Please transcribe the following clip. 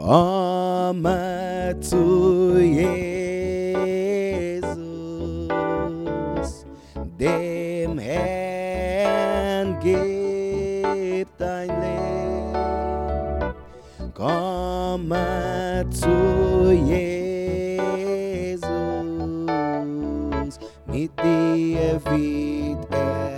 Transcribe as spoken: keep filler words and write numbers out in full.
Komme zu Jesus, dem Herrn gib dein Leben. Komme zu Jesus, mit dir wird er